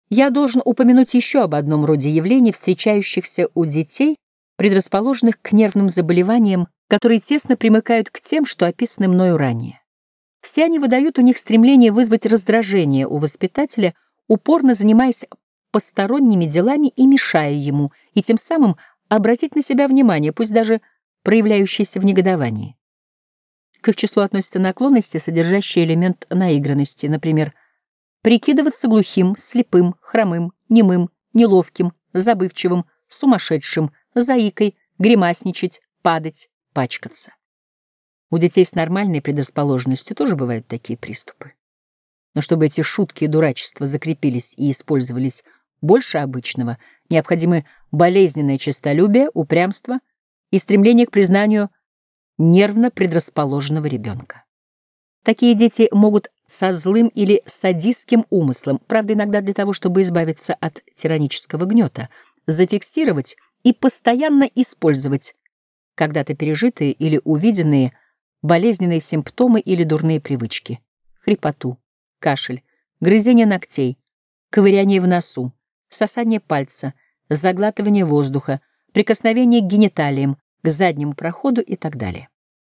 Я должен упомянуть еще об одном роде явлений, встречающихся у детей, предрасположенных к нервным заболеваниям, которые тесно примыкают к тем, что описаны мною ранее. Все они выдают у них стремление вызвать раздражение у воспитателя, упорно занимаясь посторонними делами и мешая ему, и тем самым обратить на себя внимание, пусть даже проявляющееся в негодовании. К их числу относятся наклонности, содержащие элемент наигранности, например, прикидываться глухим, слепым, хромым, немым, неловким, забывчивым, сумасшедшим, заикой, гримасничать, падать, пачкаться. У детей с нормальной предрасположенностью тоже бывают такие приступы. Но чтобы эти шутки и дурачества закрепились и использовались больше обычного, необходимы болезненное честолюбие, упрямство и стремление к признанию нервно предрасположенного ребенка. Такие дети могут со злым или садистским умыслом, правда, иногда для того, чтобы избавиться от тиранического гнета, зафиксировать и постоянно использовать когда-то пережитые или увиденные болезненные симптомы или дурные привычки: хрипоту, кашель, грызение ногтей, ковыряние в носу, сосание пальца, заглатывание воздуха, прикосновение к гениталиям, к заднему проходу и так далее.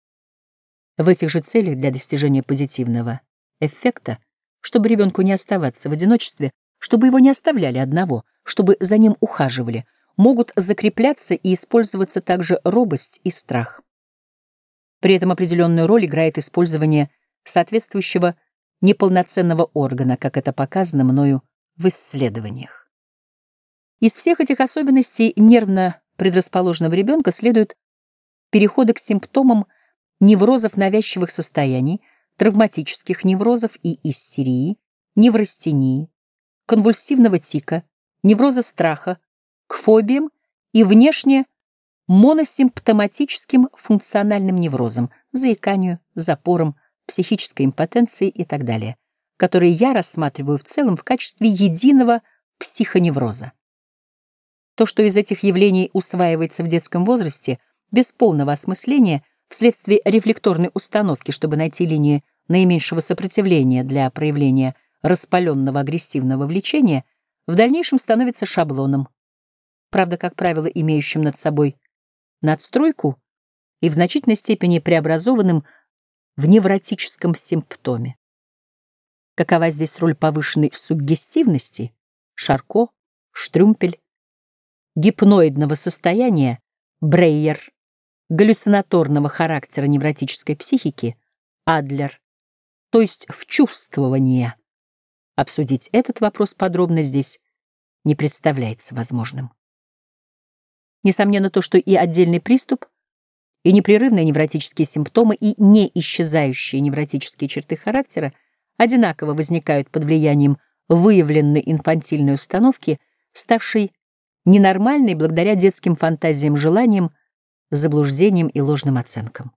В этих же целях для достижения позитивного эффекта, чтобы ребенку не оставаться в одиночестве, чтобы его не оставляли одного, чтобы за ним ухаживали, могут закрепляться и использоваться также робость и страх. При этом определенную роль играет использование соответствующего неполноценного органа, как это показано мною в исследованиях. Из всех этих особенностей нервно предрасположенного ребенка следуют переходы к симптомам неврозов навязчивых состояний, травматических неврозов и истерии, неврастении, конвульсивного тика, невроза страха, к фобиям и внешне моносимптоматическим функциональным неврозам, заиканию, запорам, психической импотенции и так далее, которые я рассматриваю в целом в качестве единого психоневроза. То, что из этих явлений усваивается в детском возрасте, без полного осмысления, вследствие рефлекторной установки, чтобы найти линии наименьшего сопротивления для проявления распаленного агрессивного влечения, в дальнейшем становится шаблоном, правда, как правило, имеющим над собой надстройку и в значительной степени преобразованным в невротическом симптоме. Какова здесь роль повышенной суггестивности, Шарко, Штрюмпель, гипноидного состояния, Брейер, галлюцинаторного характера невротической психики, Адлер, то есть в чувствование. Обсудить этот вопрос подробно здесь не представляется возможным. Несомненно, то, что и отдельный приступ, и непрерывные невротические симптомы, и не исчезающие невротические черты характера одинаково возникают под влиянием выявленной инфантильной установки, ставшей ненормальной благодаря детским фантазиям, желаниям, заблуждениям и ложным оценкам.